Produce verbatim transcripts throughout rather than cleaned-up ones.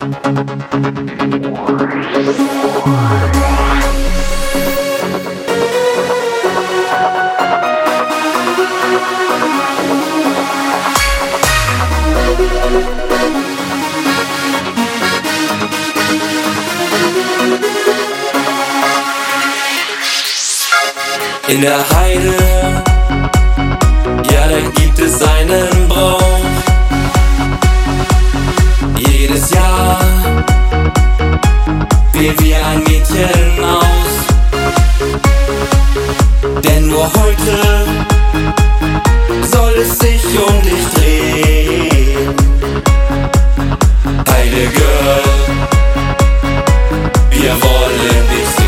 In der Heide, ja, da gibt es einen Brauch. Jedes Jahr wählen wir ein Mädchen aus. Denn nur heute soll es sich um dich drehen. Heide Girl, wir wollen dich sehen.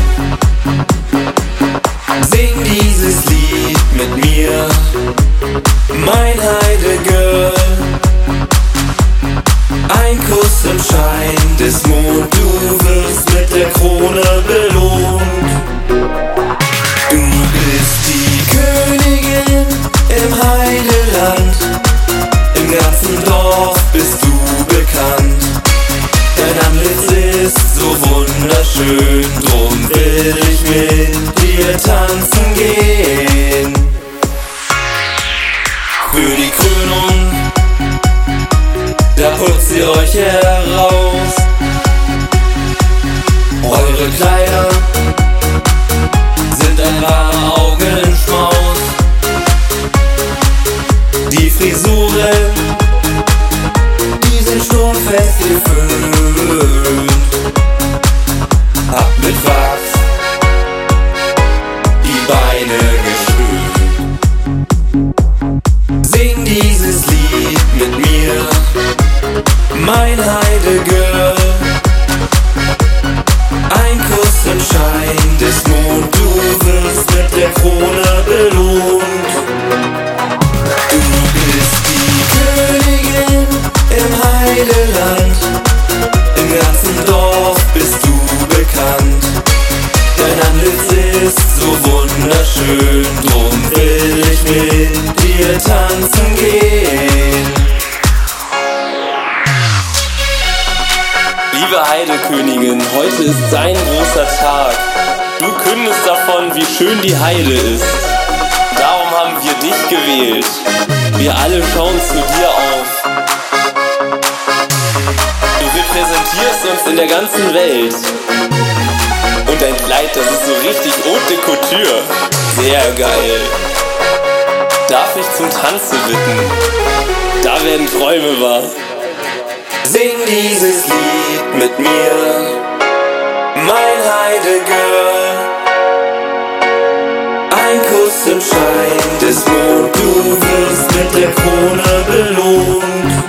Sing dieses Lied mit mir, mein Heide Girl. Ein Kuss im Schein des Mond, du wirst mit der Krone belohnt. Du bist die Königin im Heideland, im ganzen Dorf bist du bekannt. Dein Antlitz ist so wunderschön, drum will ich mit dir tanzen gehen. Für die Krönung, da putzt ihr euch heraus. Eure Kleider sind ein wahrer Augenschmaus. Die Frisuren, die sind sturmfest geföhnt. Habt mit Wachs die Beine geschönt. Sing dieses Lied mit mir, mein Heide Girl. Ein Kuss im Schein des Mond, du wirst mit der Krone belohnt. Du bist die Königin im Heideland, im ganzen Dorf bist du bekannt. Dein Antlitz ist so wunderschön, drum will ich mit dir tanzen gehen. Liebe Heidekönigin, heute ist dein großer Tag. Du kündest davon, wie schön die Heide ist. Darum haben wir dich gewählt. Wir alle schauen zu dir auf. Du repräsentierst uns in der ganzen Welt. Und dein Kleid, das ist so richtig haute couture. Sehr geil. Darf ich zum Tanzen bitten? Da werden Träume wahr. Sing dieses Lied mit mir, mein Heide Girl. Ein Kuss im Schein des Mond, du wirst mit der Krone belohnt.